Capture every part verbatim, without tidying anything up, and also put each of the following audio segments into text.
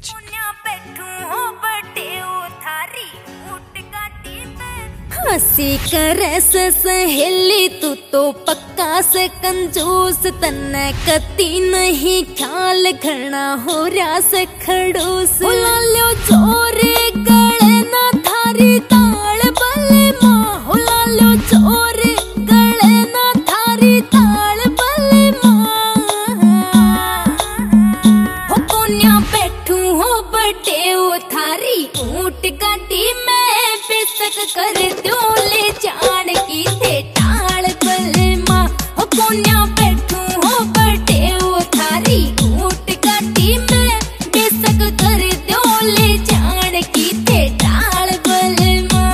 जी। हंसी करे से सहेली तू तो पक्का से कंजूस, तन्ने कती नहीं ख्याल घना हो रहा से खड़ूस। हुला लो चोरे गले ना थारी ताल बले माँ, हुला लो चोरे गले ना थारी ताल बले माँ। हो कोन्या बैठू हो बटे ओ थारी ऊंट गाड़ी में बेसक कर दो ले जान की थे टाल बले माँ। हो कोन्या बैठू हो बटे ओ थारी ऊंट गाड़ी में बेसक कर दो ले जान की थे टाल बले माँ।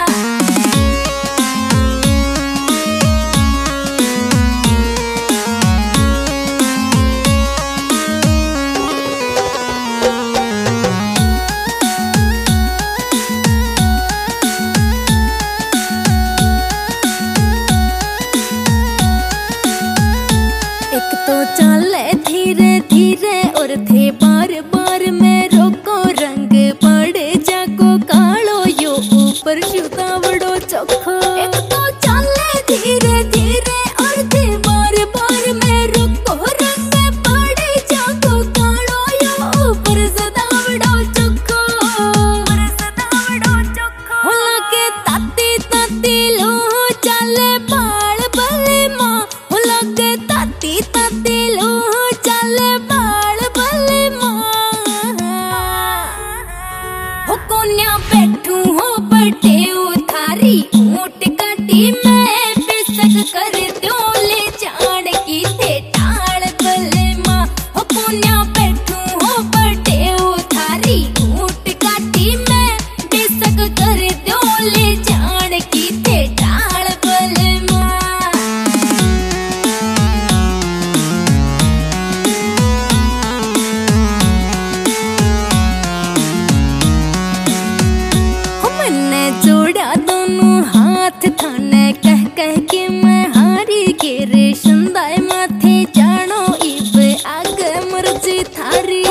एक तो चले धीरे धीरे और थे बार बार में रोको, रंग पड़े जाको कालो यो ऊपर शुदा बड़ो चोखो। एक तो चले धीरे धीरे और थे बार बार में रोको, रंग पड़े जाको कालो यो ऊपर सदा बड़ो चोखो। होला के ताती ताती लो चले बाल बले माँ, होला के ताती ताती लो चले बाल बले माँ। हो कोन्या बैठू हो बटे ओ थारी ऊंट गाड़ी में बेसक कर दो ले जान की थे टाल बले माँ। हो कोन्या बैठू हो बटे ओ थारी ऊंट गाड़ी में बेसक कर दो ले जान की थे टाल बले माँ। मैंने जोड़ा दोनों हाथ थाने कह कह के मैं हारी के रे संदाय माथे जानो इब आगे मर्जी थारी।